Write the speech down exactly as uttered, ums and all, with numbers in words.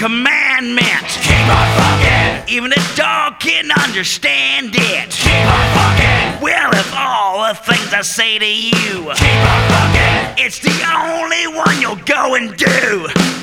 commandment. Keep on fucking. Even a dog can understand it. Keep on fucking. Well, if all the things I say to you, Keep on fucking. it's the only one you'll go and do,